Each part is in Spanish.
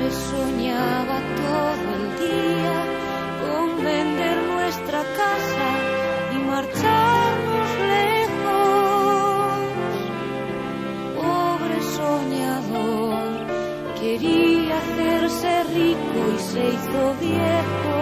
pobre soñaba todo el día con vender nuestra casa y marcharnos lejos. Pobre soñador, quería hacerse rico y se hizo viejo.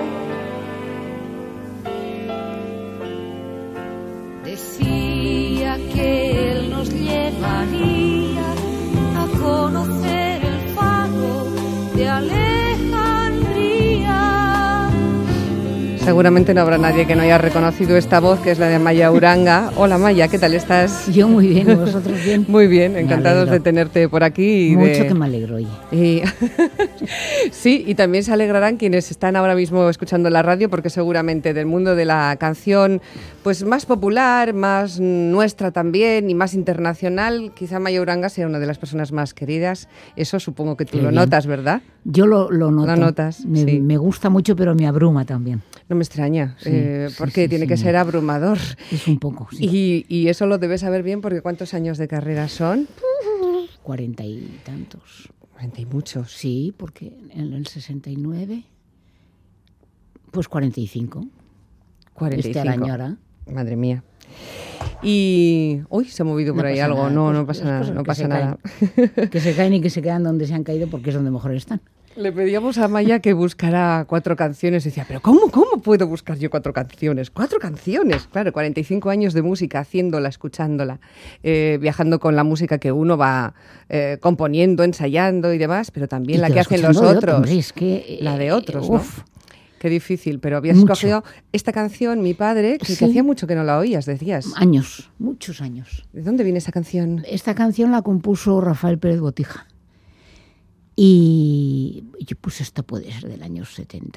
Decía que él nos llevaría a conocer el faro de Alejandría. Seguramente no habrá nadie que no haya reconocido esta voz, que es la de Amaya Uranga. Hola Maya, ¿qué tal estás? Yo muy bien, ¿vosotros bien? Muy bien, encantados de tenerte por aquí. Mucho que me alegro, oye. Sí, y también se alegrarán quienes están ahora mismo escuchando la radio, porque seguramente del mundo de la canción pues más popular, más nuestra también y más internacional, quizá Amaya Uranga sea una de las personas más queridas. Eso supongo que tú lo notas, ¿verdad? Yo lo noto. Lo notas, sí. Me gusta mucho, pero me abruma también. No me extraña, Sí, porque sí, tiene que ser abrumador. Es un poco, sí. Y eso lo debes saber bien, porque ¿cuántos años de carrera son? 40 y tantos. 40 y muchos. Sí, porque en el 69, pues 45. 45. Este año ahora. Madre mía. Y... Uy, se ha movido por ahí algo. No pasa nada, no pasa nada. Que se caen y que se quedan donde se han caído porque es donde mejor están. Le pedíamos a Maya que buscara 4 canciones y decía, pero ¿cómo puedo buscar yo 4 canciones? 4 canciones, claro, 45 años de música, haciéndola, escuchándola, viajando con la música que uno va componiendo, ensayando y demás, pero también la que hacen los otros. Hombre, es que, la de otros, ¿no? Qué difícil, pero habías escogido esta canción, Mi Padre, que hacía mucho que no la oías, decías. Años, muchos años. ¿De dónde viene esa canción? Esta canción la compuso Rafael Pérez Botija. Y pues esta puede ser del año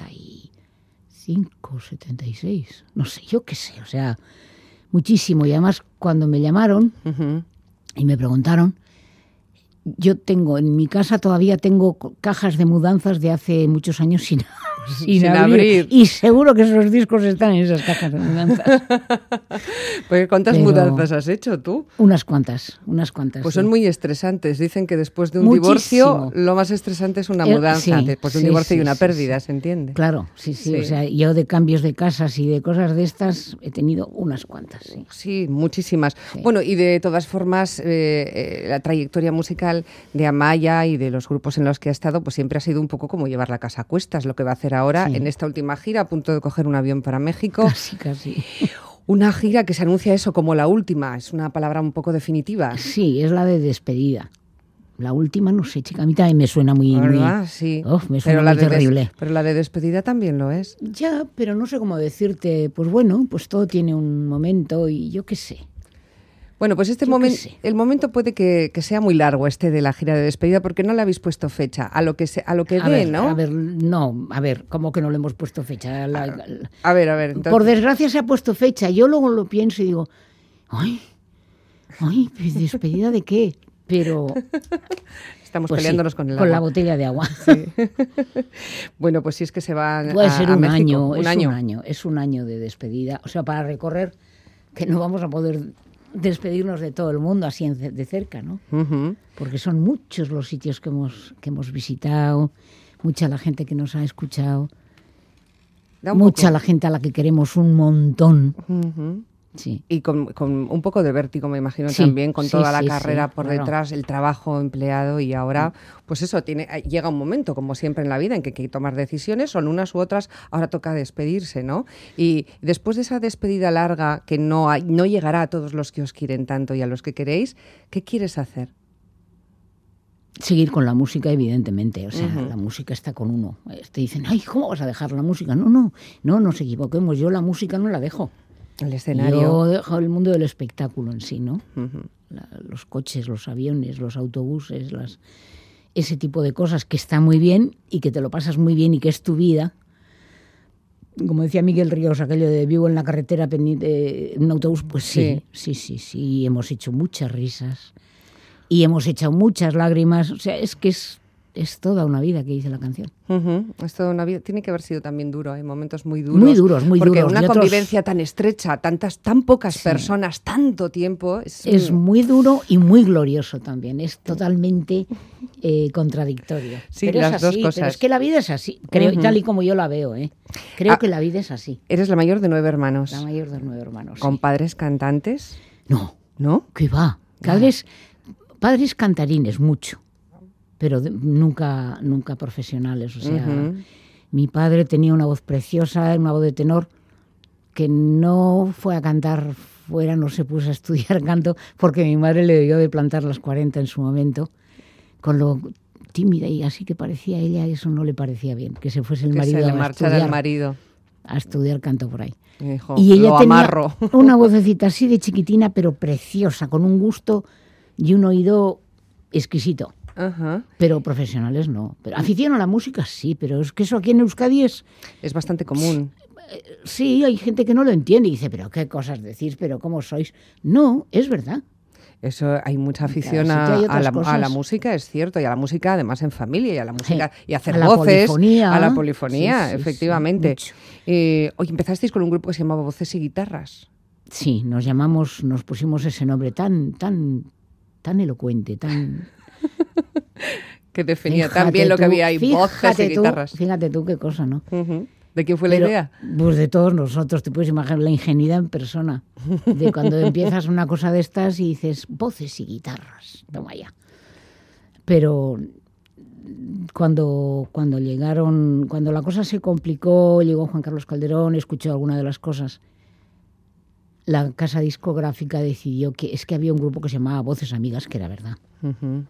75, 76, no sé, yo qué sé, o sea, muchísimo. Y además cuando me llamaron y me preguntaron, yo tengo, en mi casa todavía tengo cajas de mudanzas de hace muchos años sin abrir. Y seguro que esos discos están en esas cajas de mudanzas. Pues ¿cuántas mudanzas has hecho tú? Unas cuantas. Pues son muy estresantes. Dicen que después de un divorcio lo más estresante es una mudanza. Después de un divorcio y una pérdida, ¿se entiende? Claro, sí. O sea, yo de cambios de casas y de cosas de estas he tenido unas cuantas, sí. Sí, muchísimas. Sí. Bueno, y de todas formas, la trayectoria musical de Amaya y de los grupos en los que ha estado, pues siempre ha sido un poco como llevar la casa a cuestas, lo que va a hacer ahora en esta última gira, a punto de coger un avión para México. Casi. Una gira que se anuncia eso como la última, es una palabra un poco definitiva. Sí, es la de despedida. La última, no sé, chica, a mí también me suena muy... Sí. Me suena muy terrible. Pero la de despedida también lo es. Ya, pero no sé cómo decirte, pues bueno, pues todo tiene un momento y yo qué sé. Bueno, pues el momento puede que sea muy largo de la gira de despedida, porque no le habéis puesto fecha a lo que ¿no? A ver, ¿cómo que no le hemos puesto fecha? A ver. Entonces... Por desgracia se ha puesto fecha. Yo luego lo pienso y digo, ay, ¿despedida de qué? Pero... Estamos peleándonos con el agua. Con la botella de agua. Sí. Bueno, pues si es que se va Puede ser un México. año. Es un año de despedida. O sea, para recorrer, que no vamos a poder... despedirnos de todo el mundo así de cerca, ¿no? Porque son muchos los sitios que hemos visitado, mucha la gente que nos ha escuchado, mucha la gente a la que queremos un montón. Sí. Y con un poco de vértigo, me imagino, también, con toda la carrera por detrás, el trabajo empleado, y ahora, pues eso, llega un momento, como siempre en la vida, en que hay que tomar decisiones, son unas u otras, ahora toca despedirse, ¿no? Y después de esa despedida larga, que no llegará a todos los que os quieren tanto y a los que queréis, ¿qué quieres hacer? Seguir con la música, evidentemente. O sea, la música está con uno. Te dicen, ay, ¿cómo vas a dejar la música? No nos equivoquemos, yo la música no la dejo. El escenario. Yo dejo el mundo del espectáculo en sí, ¿no? Los coches, los aviones, los autobuses, ese tipo de cosas que está muy bien y que te lo pasas muy bien y que es tu vida. Como decía Miguel Ríos, aquello de vivo en la carretera pendiente en un autobús, pues sí. Hemos hecho muchas risas y hemos echado muchas lágrimas. O sea, es que es toda una vida, que dice la canción. Es toda una vida. Tiene que haber sido también duro, hay momentos muy duros. Muy duros. Porque una convivencia tan estrecha, tan pocas personas, tanto tiempo... Es muy duro y muy glorioso también. Es totalmente contradictorio. Sí, pero las es así, dos cosas. pero es que la vida es así, creo, tal y como yo la veo, Creo que la vida es así. Eres la mayor de 9 hermanos. La mayor de 9 hermanos. ¿Con sí. padres cantantes? No. ¿No? ¿Qué va? Padres cantarines, mucho, pero nunca profesionales. O sea, mi padre tenía una voz preciosa, una voz de tenor, que no fue a cantar fuera, no se puso a estudiar canto, porque mi madre le debió de plantar las 40 en su momento, con lo tímida y así que parecía ella, eso no le parecía bien, que se fuese el marido se le marchara el marido a estudiar canto por ahí. Hijo, y ella lo tenía amarro. una vocecita así de chiquitina, pero preciosa, con un gusto y un oído exquisito. Ajá. Pero profesionales no. Pero afición a la música sí, pero es que eso aquí en Euskadi es bastante común. Sí, hay gente que no lo entiende y dice, pero qué cosas decís, pero cómo sois. No, es verdad. Eso, hay mucha afición claro, a la música, es cierto, y a la música además en familia, y a la música, y a hacer a voces, polifonía. a la polifonía, Sí, efectivamente. Sí, Oye, empezasteis con un grupo que se llamaba Voces y Guitarras. Sí, nos pusimos ese nombre tan elocuente, tan... que definía tan bien lo que había ahí, voces y guitarras. Fíjate tú qué cosa, ¿no? Uh-huh. ¿De quién fue la idea? Pues de todos nosotros, te puedes imaginar la ingenuidad en persona. De cuando empiezas una cosa de estas y dices, voces y guitarras, toma ya. Pero cuando la cosa se complicó, llegó Juan Carlos Calderón, escuchó alguna de las cosas, la casa discográfica decidió que había un grupo que se llamaba Voces Amigas, que era verdad. Uh-huh.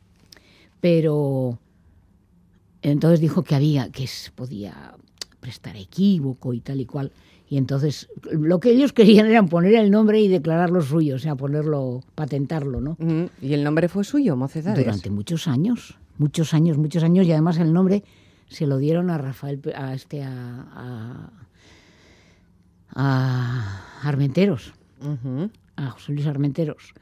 Pero entonces dijo que se podía prestar equívoco y tal y cual. Y entonces lo que ellos querían era poner el nombre y declararlo suyo, o sea, patentarlo, ¿no? Uh-huh. ¿Y el nombre fue suyo, Mocedades? Durante muchos años, y además el nombre se lo dieron a Rafael, a Armenteros, uh-huh. a José Luis Armenteros.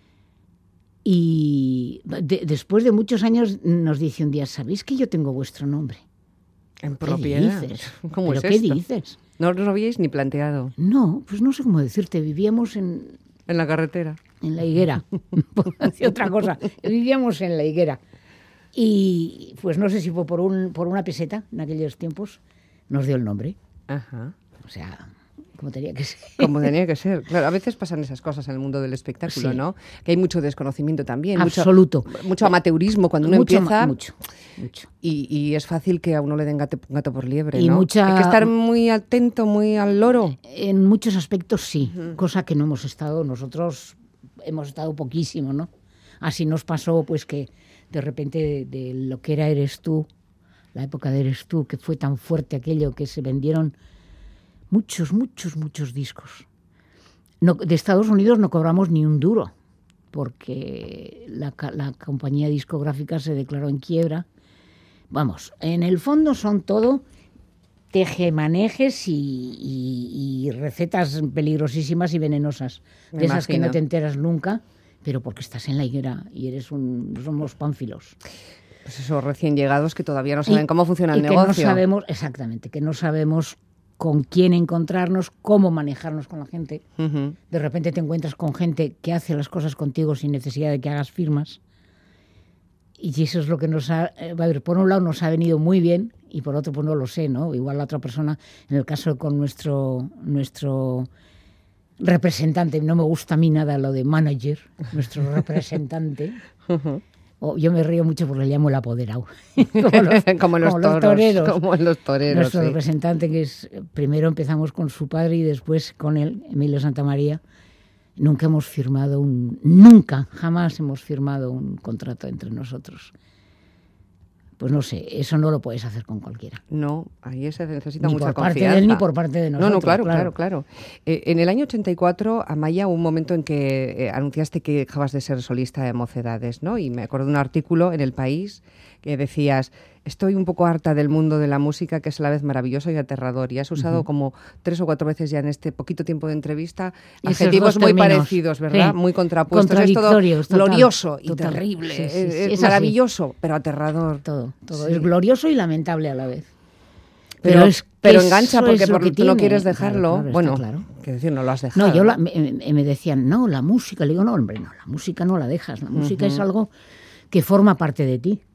Y después de muchos años nos dice un día, ¿sabéis que yo tengo vuestro nombre? En propiedad. ¿Qué dices? ¿Cómo ¿Pero es qué esto? dices? No os lo habíais ni planteado. No, pues no sé cómo decirte. Vivíamos en la carretera. En la higuera. Hacía otra cosa. Vivíamos en la higuera. Y pues no sé si fue por una peseta en aquellos tiempos, nos dio el nombre. Ajá. O sea, como tenía que ser. Como tenía que ser. Claro, a veces pasan esas cosas en el mundo del espectáculo, Sí. ¿no? Que hay mucho desconocimiento también. Absoluto. Mucho amateurismo cuando uno empieza. Mucho. Y es fácil que a uno le den gato por liebre, Y ¿no? hay que estar muy atento, muy al loro. En muchos aspectos sí, cosa que no hemos estado, nosotros hemos estado poquísimo, ¿no? Así nos pasó pues que de repente de lo que era Eres Tú, la época de Eres Tú, que fue tan fuerte aquello que se vendieron muchos discos. No, de Estados Unidos no cobramos ni un duro, porque la compañía discográfica se declaró en quiebra. Vamos, en el fondo son todo tejemanejes y recetas peligrosísimas y venenosas, de esas que no te enteras nunca, pero porque estás en la higuera y somos pánfilos. Pues esos recién llegados que todavía no saben cómo funciona el negocio. Que no sabemos, exactamente, que no sabemos con quién encontrarnos, cómo manejarnos con la gente. Uh-huh. De repente te encuentras con gente que hace las cosas contigo sin necesidad de que hagas firmas. Y eso es lo que por un lado nos ha venido muy bien y por otro pues no lo sé, ¿no? Igual la otra persona, en el caso con nuestro representante, no me gusta a mí nada lo de manager, nuestro representante. Uh-huh. Yo me río mucho porque le llamo el apoderado. como los toreros. Como los toreros. Nuestro sí. representante, que primero empezamos con su padre y después con él, Emilio Santamaría. Jamás hemos firmado un contrato entre nosotros. Pues no sé, eso no lo puedes hacer con cualquiera. No, ahí se necesita ni mucha por parte confianza. de él ni por parte de nosotros. No, claro. En el año 84, Amaya, hubo un momento en que anunciaste que dejabas de ser solista de Mocedades, ¿no? Y me acuerdo de un artículo en El País que decías, estoy un poco harta del mundo de la música, que es a la vez maravilloso y aterrador. Y has usado como 3 o 4 veces ya en este poquito tiempo de entrevista adjetivos muy parecidos, ¿verdad? Sí. Muy contrapuestos. Contradictorios, es todo glorioso y total. terrible. Sí, es maravilloso, pero aterrador. Todo. Sí. Es glorioso y lamentable a la vez. Pero engancha porque tú no quieres dejarlo. Claro, claro. Quiero decir, no lo has dejado. No, me decían, no, la música. Le digo, no, hombre, no, la música no la dejas. La música es algo que forma parte de ti.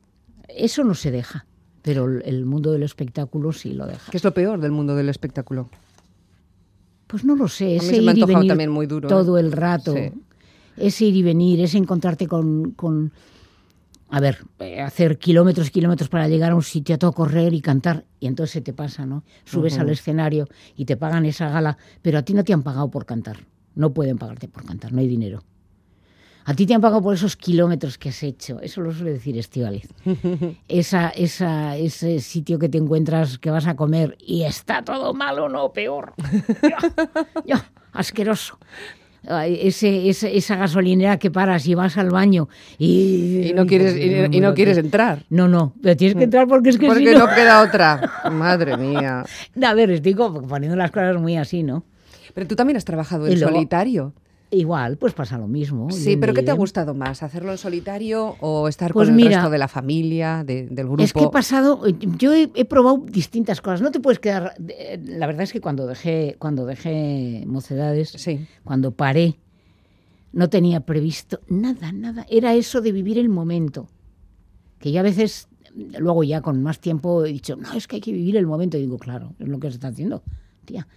Eso no se deja, pero el mundo del espectáculo sí lo deja. ¿Qué es lo peor del mundo del espectáculo? Pues no lo sé, ese ir y venir también muy duro, todo el rato, sí. Ese ir y venir, ese encontrarte con hacer kilómetros para llegar a un sitio, a todo correr y cantar, y entonces se te pasa, ¿no? Subes al escenario y te pagan esa gala, pero a ti no te han pagado por cantar, no pueden pagarte por cantar, no hay dinero. A ti te han pagado por esos kilómetros que has hecho. Eso lo suele decir Estíbaliz. Ese sitio que te encuentras, que vas a comer y está todo malo, no, peor. Ya, asqueroso. Esa gasolinera que paras y vas al baño y no quieres entrar. No, pero tienes que entrar porque es que porque no queda otra. Madre mía. A ver, estoy poniendo las cosas muy así, ¿no? Pero tú también has trabajado en solitario. Igual, pues pasa lo mismo. Sí, pero ¿qué te ha gustado más? ¿Hacerlo en solitario o estar con el resto de la familia, del grupo? Es que yo he probado distintas cosas. No te puedes quedar... La verdad es que cuando dejé Mocedades, sí. Cuando paré, no tenía previsto nada. Era eso de vivir el momento. Que yo a veces, luego ya con más tiempo, he dicho, no, es que hay que vivir el momento. Y digo, claro, es lo que se está haciendo, tía.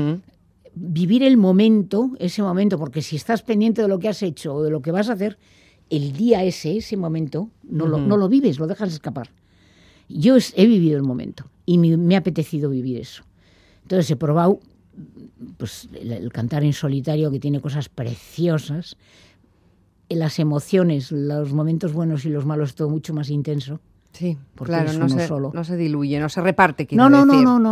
Vivir el momento, ese momento, porque si estás pendiente de lo que has hecho o de lo que vas a hacer, el día ese momento, no lo vives, lo dejas escapar. Yo he vivido el momento y me ha apetecido vivir eso. Entonces he probado pues, el cantar en solitario, que tiene cosas preciosas, las emociones, los momentos buenos y los malos, todo mucho más intenso. Sí, claro, no se diluye, no se reparte, quiero decir.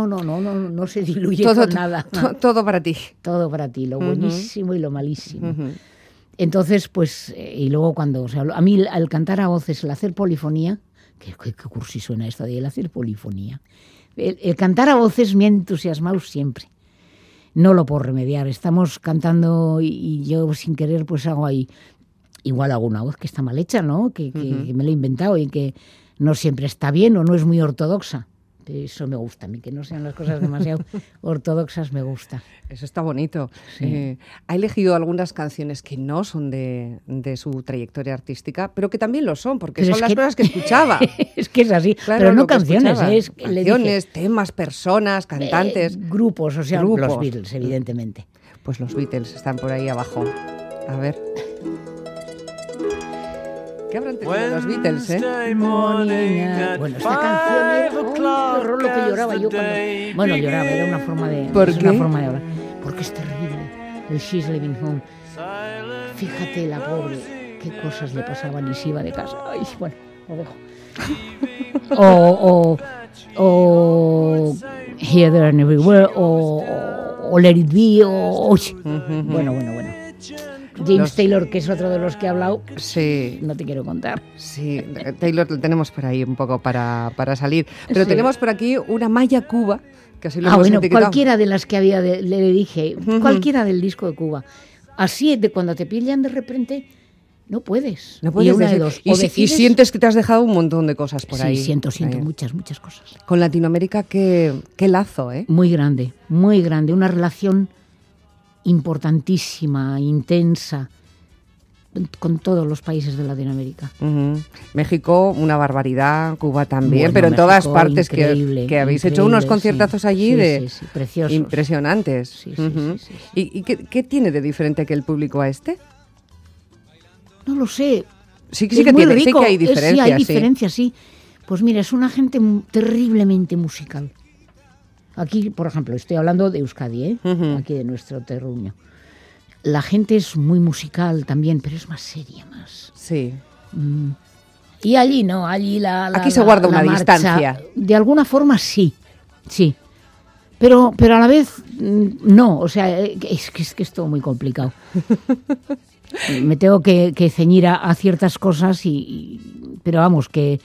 No se diluye con nada. Todo para ti. Todo para ti, lo buenísimo y lo malísimo. Entonces, pues, y luego cuando, a mí al cantar a voces, el hacer polifonía, ¿qué cursi suena esto de el hacer polifonía? El cantar a voces me ha entusiasmado siempre. No lo puedo remediar, estamos cantando y yo sin querer pues hago ahí, igual hago una voz que está mal hecha, ¿no? Que me la he inventado y que no siempre está bien o no es muy ortodoxa. Eso me gusta a mí, que no sean las cosas demasiado ortodoxas, me gusta. Eso está bonito. Sí. Ha elegido algunas canciones que no son de su trayectoria artística, pero que también lo son, porque son las cosas que escuchaba. Es que es así, claro, pero no canciones. Canciones, temas, personas, cantantes. Grupos, o sea, los Beatles, evidentemente. Pues los Beatles están por ahí abajo. A ver... ¿Qué habrán tenido los Beatles, Bueno, esta canción era horror lo que lloraba yo cuando... Bueno, lloraba, era una forma de... ¿Por qué? Una forma de hablar. Porque es terrible, el She's Leaving Home. Fíjate, la pobre, qué cosas le pasaban y se iba de casa. Ay, bueno, lo dejo. o Here, There and Everywhere, o Let It Be, Bueno. James Taylor, que es otro de los que he hablado, sí. No te quiero contar. Sí, Taylor lo tenemos por ahí un poco para salir. Pero tenemos por aquí una Maya Cuba, que así lo hemos etiquetado. Cualquiera de las que había, le dije, cualquiera del disco de Cuba. Así, de cuando te pillan de repente, no puedes. No puedes decir. De dos. Y sientes que te has dejado un montón de cosas por ahí. Sí, siento muchas cosas. Con Latinoamérica, qué lazo, ¿eh? Muy grande, una relación importantísima, intensa, con todos los países de Latinoamérica. México, una barbaridad, Cuba también, bueno, pero en México, todas partes que habéis hecho unos conciertazos allí preciosos. Impresionantes. Sí. ¿Y qué tiene de diferente que el público a este? No lo sé. Sí que hay diferencias. Sí, hay diferencias, sí. Pues mira, es una gente terriblemente musical. Aquí, por ejemplo, estoy hablando de Euskadi, aquí de nuestro terruño. La gente es muy musical también, pero es más seria, más. Sí. Y allí no, aquí se guarda una marcha, distancia. De alguna forma sí. Pero a la vez no, o sea, es que es todo muy complicado. Me tengo que ceñir a ciertas cosas, pero vamos, que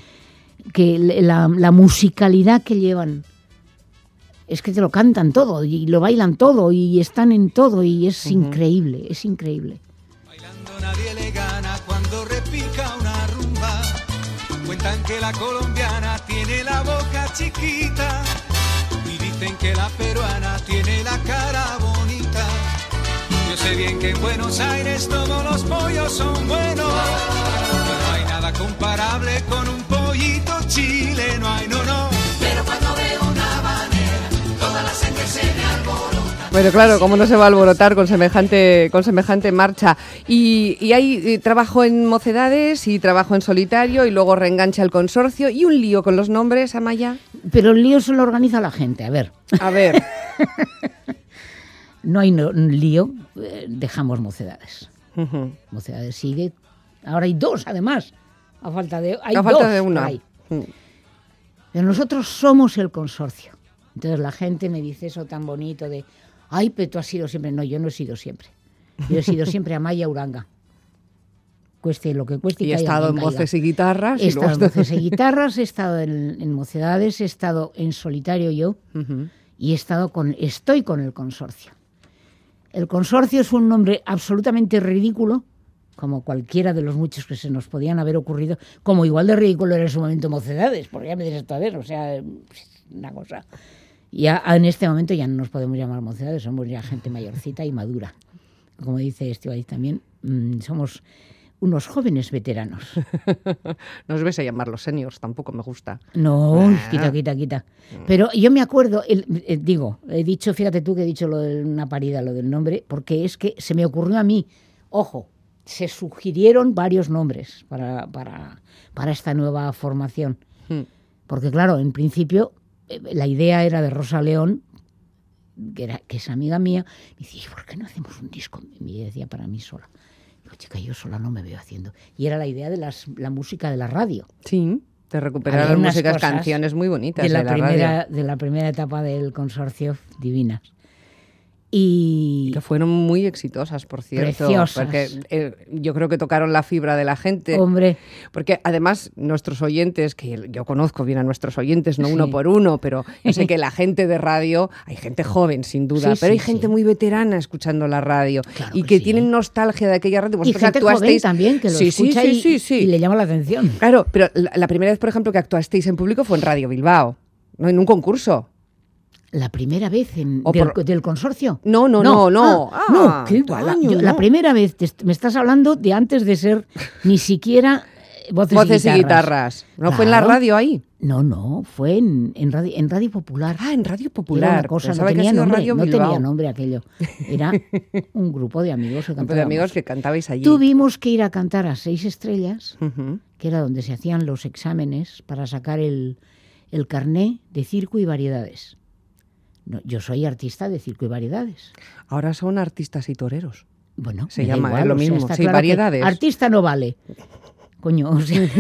la musicalidad que llevan es que te lo cantan todo y lo bailan todo y están en todo y es increíble, es increíble. Bailando nadie le gana cuando repica una rumba. Cuentan que la colombiana tiene la boca chiquita y dicen que la peruana tiene la cara bonita. Yo sé bien que en Buenos Aires todos los pollos son buenos, pero no hay nada comparable con un pollito chileno, ay no, no. Pero cuando veo una habanera, toda la sangre se me alborota. Pero claro, ¿cómo no se va a alborotar con semejante marcha? Y hay trabajo en Mocedades y trabajo en solitario y luego reengancha el consorcio y un lío con los nombres, Amaya. Pero el lío se lo organiza la gente, a ver. A ver. No hay lío, dejamos Mocedades. Uh-huh. Mocedades sigue. Ahora hay dos, además. A falta de una. Pero nosotros somos el consorcio. Entonces la gente me dice eso tan bonito de, ay, pero tú has sido siempre. No, yo no he sido siempre. Yo he sido siempre Amaya Uranga. Cueste lo que cueste. Y he estado en voces y guitarras. He estado en voces y guitarras, he estado en Mocedades, he estado en solitario yo, uh-huh, y estoy con el consorcio. El consorcio es un nombre absolutamente ridículo, como cualquiera de los muchos que se nos podían haber ocurrido, como igual de ridículo era en su momento Mocedades, porque ya me dices esto a ver, o sea, una cosa. Ya en este momento ya no nos podemos llamar Mocedades, somos ya gente mayorcita y madura. Como dice Estíbaliz también, somos unos jóvenes veteranos. No os vais a llamar los seniors, tampoco me gusta. No, quita. Pero yo me acuerdo, he dicho, fíjate tú que he dicho lo de una parida, lo del nombre, porque es que se me ocurrió a mí, ojo, se sugirieron varios nombres para esta nueva formación. Porque claro, en principio la idea era de Rosa León, que es amiga mía, y dice, ¿por qué no hacemos un disco? Y decía para mí sola. Digo, chica, yo sola no me veo haciendo. Y era la idea de la música de la radio. Sí, de recuperar las músicas, canciones muy bonitas de la radio. De la primera etapa del consorcio, divinas. Y que fueron muy exitosas, por cierto. Preciosas. Porque yo creo que tocaron la fibra de la gente. Hombre. Porque además nuestros oyentes, que yo conozco bien a nuestros oyentes, no sí, uno por uno, pero yo sé que la gente de radio, hay gente joven sin duda, sí, pero hay gente muy veterana escuchando la radio, claro, y que tienen nostalgia de aquella radio. Y gente joven también, que lo escucha y le llama la atención. Claro, pero la primera vez, por ejemplo, que actuasteis en público fue en Radio Bilbao, no en un concurso. ¿La primera vez del consorcio? No. La primera vez, me estás hablando de antes de ser ni siquiera voces y guitarras. ¿No claro. Fue en la radio ahí? No, fue en Radio Popular. Ah, en Radio Popular. Era una cosa, no tenía nombre aquello. Era un grupo de amigos que cantábamos. De amigos que cantabais allí. Tuvimos que ir a cantar a 6 Estrellas, que era donde se hacían los exámenes para sacar el carné de circo y variedades. No, yo soy artista de circo y variedades. Ahora son artistas y toreros. Bueno, se llama igual, es lo mismo. Sí, claro, variedades. Artista no vale. Coño, o sea.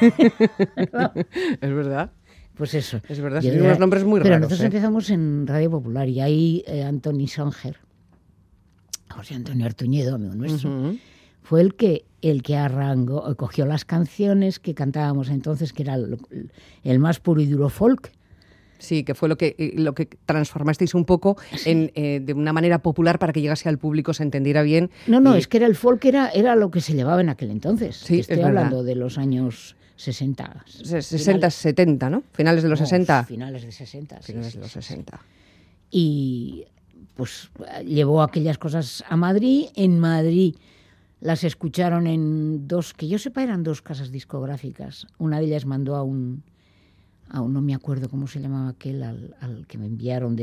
Es verdad. Pues eso. Es verdad, son unos nombres muy raros. Pero nosotros empezamos en Radio Popular y ahí Antoni Songer, José Antonio Artuñedo, amigo nuestro, fue el que cogió las canciones que cantábamos entonces, que era el más puro y duro folk. Sí, que fue lo que transformasteis un poco de una manera popular para que llegase al público, se entendiera bien. No, es que era el folk, era lo que se llevaba en aquel entonces. Sí, estoy hablando de los años 60. 60, 70, ¿no? Finales de los 60. Finales de 60. Finales de los 60. Y pues llevó aquellas cosas a Madrid. En Madrid las escucharon en que yo sepa eran 2 casas discográficas. Una de ellas mandó a no me acuerdo cómo se llamaba aquel, al que me enviaron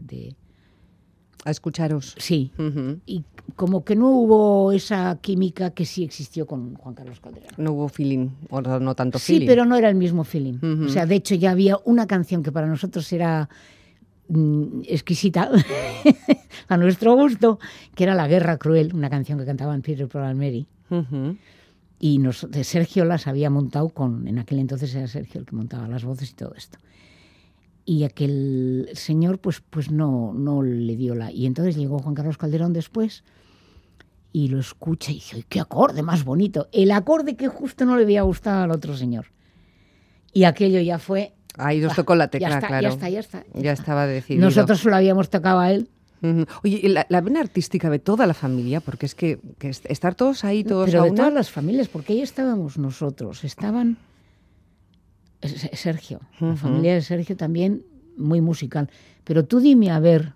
a escucharos. Sí, y como que no hubo esa química que sí existió con Juan Carlos Calderón. No hubo feeling, o no tanto feeling. Sí, pero no era el mismo feeling. O sea, de hecho ya había una canción que para nosotros era exquisita, a nuestro gusto, que era La Guerra Cruel, una canción que cantaban Peter, Paul and Mary. Y Sergio las había montado en aquel entonces era Sergio el que montaba las voces y todo esto. Y aquel señor pues no le dio y entonces llegó Juan Carlos Calderón después y lo escucha y dice, ¡qué acorde más bonito! El acorde que justo no le había gustado al otro señor. Y aquello ya fue... Ahí os tocó la tecla, claro. Ya está. Ya estaba decidido. Nosotros solo habíamos tocado a él. Oye, la vena artística de toda la familia, porque es que estar todos ahí, todos pero a de una... todas las familias, porque ahí estábamos nosotros, estaban Sergio, la familia de Sergio también muy musical, pero tú dime a ver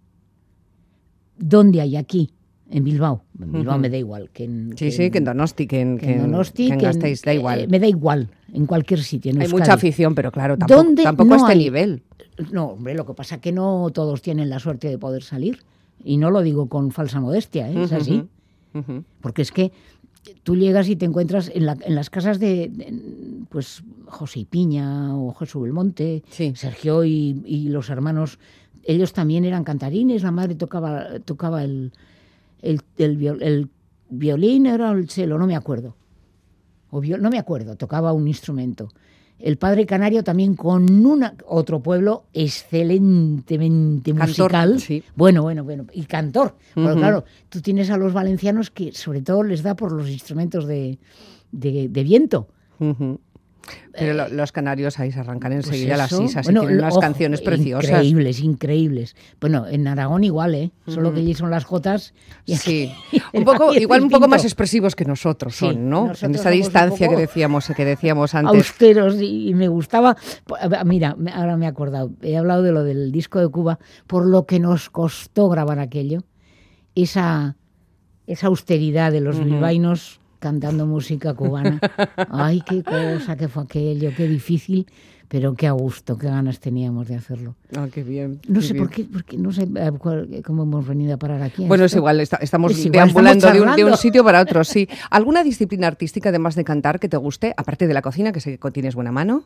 ¿dónde hay aquí? En Bilbao. En Bilbao me da igual. Que en Donosti, que en Gasteiz, da igual. Me da igual. en cualquier sitio. En Hay Euskadi. mucha afición, pero claro, tampoco a este nivel. No, hombre, lo que pasa es que no todos tienen la suerte de poder salir. Y no lo digo con falsa modestia, es así. Porque es que tú llegas y te encuentras en las casas de pues José y Piña o Jesús Belmonte, sí. Sergio y los hermanos. Ellos también eran cantarines, la madre tocaba el violín, era el cello, no me acuerdo. No me acuerdo, tocaba un instrumento. El padre canario también con otro pueblo excelentemente cantor, musical. Sí. Bueno, y cantor. Porque claro, tú tienes a los valencianos que sobre todo les da por los instrumentos de viento. Pero los canarios ahí se arrancan enseguida pues las sisas y bueno, tienen unas canciones preciosas. Increíbles. Bueno, en Aragón igual, solo que allí son las jotas. Sí, un poco más expresivos que nosotros son, sí, ¿no? En esa distancia que decíamos antes. Austeros, y me gustaba. Mira, ahora me he acordado. He hablado de lo del disco de Cuba, por lo que nos costó grabar aquello. Esa austeridad de los bilbaínos cantando música cubana. Ay, qué cosa que fue aquello, qué difícil, pero qué a gusto, qué ganas teníamos de hacerlo. Ah, qué bien. No sé por qué, no sé cómo hemos venido a parar aquí. Bueno, es igual, estamos deambulando de un sitio para otro, sí. ¿Alguna disciplina artística, además de cantar, que te guste, aparte de la cocina, que sé que tienes buena mano?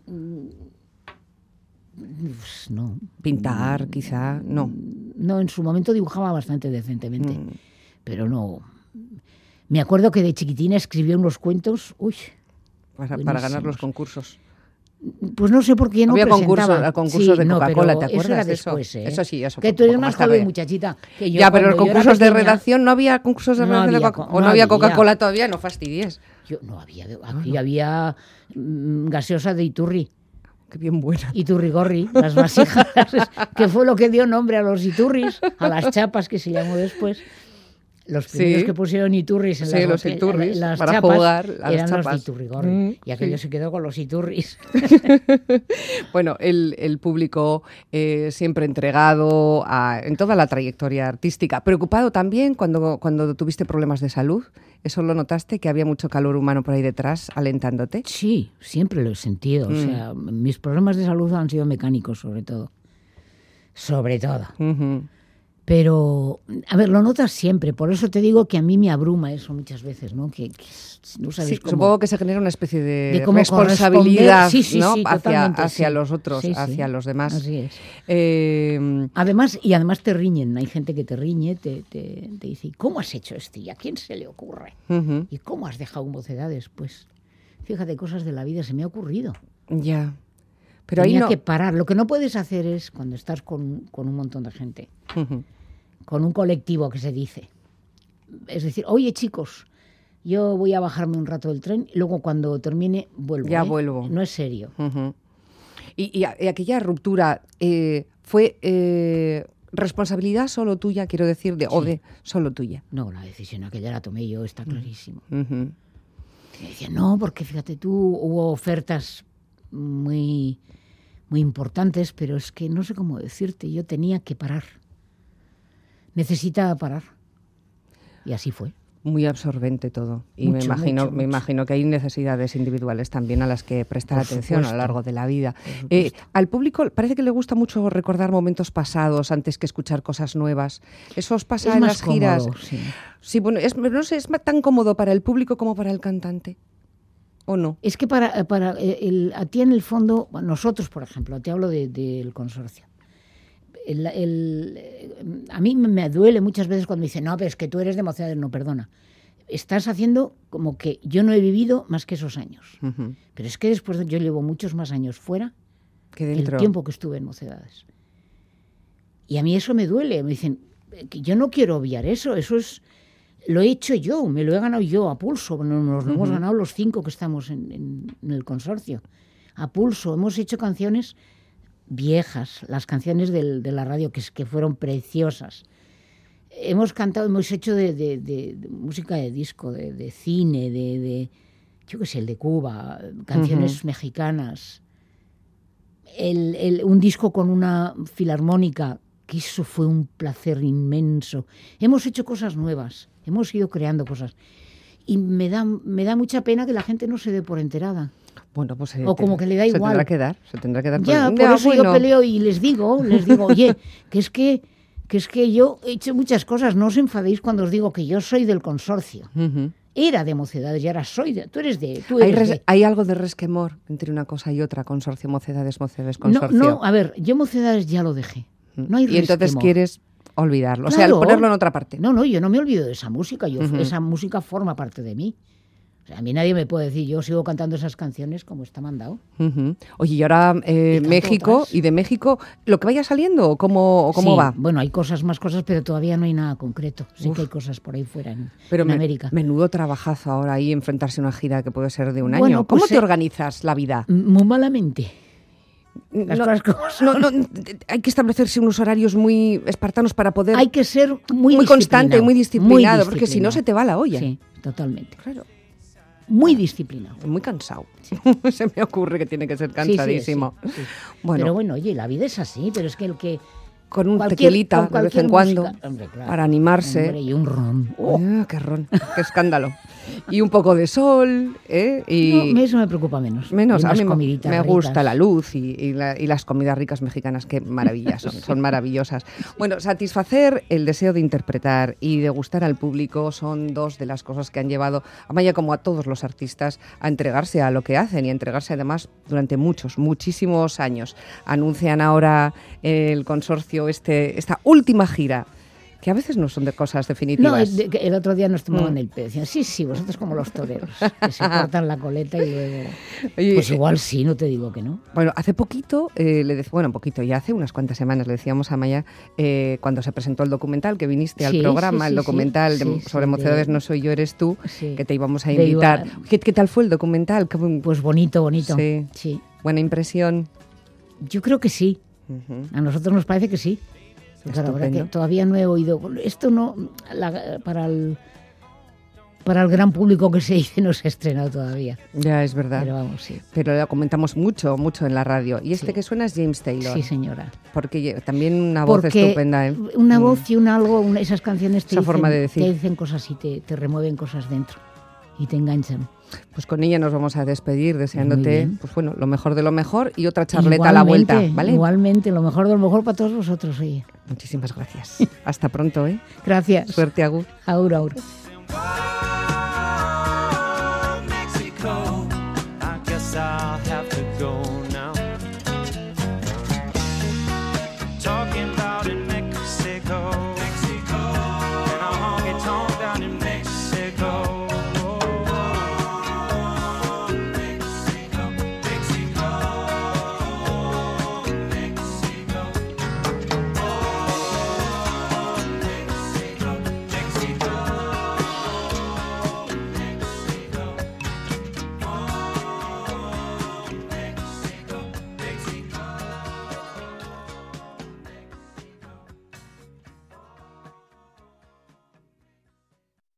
Pues no. Pintar, quizá, no. No, en su momento dibujaba bastante decentemente, pero no. Me acuerdo que de chiquitina escribía unos cuentos, para ganar los concursos. Pues no sé por qué no presentaba. Concursos de Coca-Cola, ¿te acuerdas eso era de después, eso? Eso sí, eso. Que tú eres más joven, muchachita. Que yo, ya, pero los concursos de redacción, ¿no había concursos de redacción de Coca-Cola? ¿O no había Coca-Cola todavía? No fastidies. No había. Aquí había gaseosa de Iturri. Qué bien buena. Iturrigorri, las vasijas, que fue lo que dio nombre a los Iturris, a las chapas que se llamó después. Los primeros que pusieron Iturris en las para chapas jugar a las eran chapas. Los de Iturrigorri. Y aquello se quedó con los Iturris. Bueno, el público siempre entregado en toda la trayectoria artística. Preocupado también cuando tuviste problemas de salud. ¿Eso lo notaste, que había mucho calor humano por ahí detrás alentándote? Sí, siempre lo he sentido. O sea, mis problemas de salud han sido mecánicos, sobre todo. Sobre todo. Pero, a ver, lo notas siempre. Por eso te digo que a mí me abruma eso muchas veces, ¿no? Que no sabes cómo. Supongo que se genera una especie de responsabilidad, ¿no? hacia los otros, hacia los demás. Así es. Además te riñen. Hay gente que te riñe, te dice, ¿cómo has hecho esto? ¿Y a quién se le ocurre? ¿Y cómo has dejado mocedades? Pues, fíjate, cosas de la vida se me ha ocurrido. Ya. Pero Tenía ahí no... que parar. Lo que no puedes hacer es, cuando estás con un montón de gente, con un colectivo que se dice, es decir, oye chicos, yo voy a bajarme un rato del tren y luego cuando termine vuelvo. Ya vuelvo. No es serio. ¿Y aquella ruptura fue responsabilidad solo tuya, quiero decir, o de solo tuya? No, la decisión aquella la tomé yo, está clarísimo. Me decían, no, porque fíjate tú, hubo ofertas muy, muy importantes, pero es que no sé cómo decirte, yo tenía que parar. Necesitaba parar. Y así fue. Muy absorbente todo. Y me imagino que hay necesidades individuales también a las que prestar atención a lo largo de la vida. Al público parece que le gusta mucho recordar momentos pasados antes que escuchar cosas nuevas. ¿Eso os pasa en las giras? Cómodo, sí. Sí, bueno, no sé, ¿es tan cómodo para el público como para el cantante? ¿O no? Es que a ti en el fondo, nosotros, por ejemplo, te hablo del consorcio. A mí me duele muchas veces cuando me dicen, no, pero es que tú eres de Mocedades. No, perdona. Estás haciendo como que yo no he vivido más que esos años. Pero es que después yo llevo muchos más años fuera que dentro. El tiempo que estuve en Mocedades. Y a mí eso me duele. Me dicen, que yo no quiero obviar eso. Eso es... Lo he hecho yo, me lo he ganado yo a pulso. Nos lo hemos ganado los 5 que estamos en el consorcio. A pulso. Hemos hecho canciones viejas, las canciones de la radio que fueron preciosas. Hemos cantado, hemos hecho de música de disco, de cine, yo qué sé, el de Cuba, canciones mexicanas. Un disco con una filarmónica, que eso fue un placer inmenso. Hemos hecho cosas nuevas, hemos ido creando cosas. Y me da mucha pena que la gente no se dé por enterada. Bueno, pues o como que le da igual. Se tendrá que dar. Ya, por eso yo peleo y les digo, oye, que es que yo he hecho muchas cosas, no os enfadéis cuando os digo que yo soy del consorcio. Era de Mocedades y ahora soy de... ¿Hay algo de resquemor entre una cosa y otra, consorcio, Mocedades, consorcio? No, a ver, yo Mocedades ya lo dejé. No hay resquemor. Y entonces quieres olvidarlo, claro. O sea, ponerlo en otra parte. No, yo no me olvido de esa música, esa música forma parte de mí. O sea, a mí nadie me puede decir, yo sigo cantando esas canciones como está mandado. Oye, y ahora México, otras. ¿Y de México lo que vaya saliendo o cómo va? Bueno, hay más cosas, pero todavía no hay nada concreto. Sí que hay cosas por ahí fuera en América. Menudo trabajazo ahora ahí enfrentarse a una gira que puede ser de un año. ¿Cómo te organizas la vida? Muy malamente. Hay que establecerse unos horarios muy espartanos para poder... Hay que ser muy constante y muy disciplinado, porque si no se te va la olla. Sí, totalmente. Claro. Muy disciplinado. Muy cansado. Sí. Se me ocurre que tiene que ser cansadísimo. Sí. Bueno. Pero bueno, oye, la vida es así, pero es que el que... Con un tequilita de vez en cuando, hombre, claro, para animarse. Hombre, y un ron. ¡Qué ron! ¡Qué escándalo! Y un poco de sol, Y eso me preocupa menos. A mí me gusta la luz y las comidas ricas mexicanas, qué maravillas son maravillosas. Bueno, satisfacer el deseo de interpretar y de gustar al público son dos de las cosas que han llevado a Maya, como a todos los artistas, a entregarse a lo que hacen y a entregarse además durante muchísimos años. Anuncian ahora el consorcio esta última gira, que a veces no son de cosas definitivas. No, el otro día nos tomaban el pelo. Decían, sí, vosotros como los toreros, que se cortan la coleta y luego... Pues igual sí, no te digo que no. Bueno, hace poquito, ya hace unas cuantas semanas le decíamos a Maya, cuando se presentó el documental, que viniste al programa, el documental sobre Mocedades no soy yo, eres tú, que te íbamos a invitar. ¿Qué tal fue el documental? Pues bonito. Sí. ¿Buena impresión? Yo creo que sí. A nosotros nos parece que sí. Claro, ahora que todavía no he oído. Esto no, para el gran público que se dice, no se ha estrenado todavía. Ya, es verdad. Pero vamos, sí. Pero lo comentamos mucho en la radio. Y que suena es James Taylor. Sí, señora. Porque también una voz estupenda. Una voz y esas canciones te dicen cosas y te remueven cosas dentro. Y te enganchan. Pues con ella nos vamos a despedir deseándote lo mejor de lo mejor y otra charleta a la vuelta, ¿vale? Igualmente, lo mejor de lo mejor para todos vosotros, oye. Muchísimas gracias. Hasta pronto, ¿eh? Gracias. Suerte, Agur. Agur. Mexico, I guess I'll have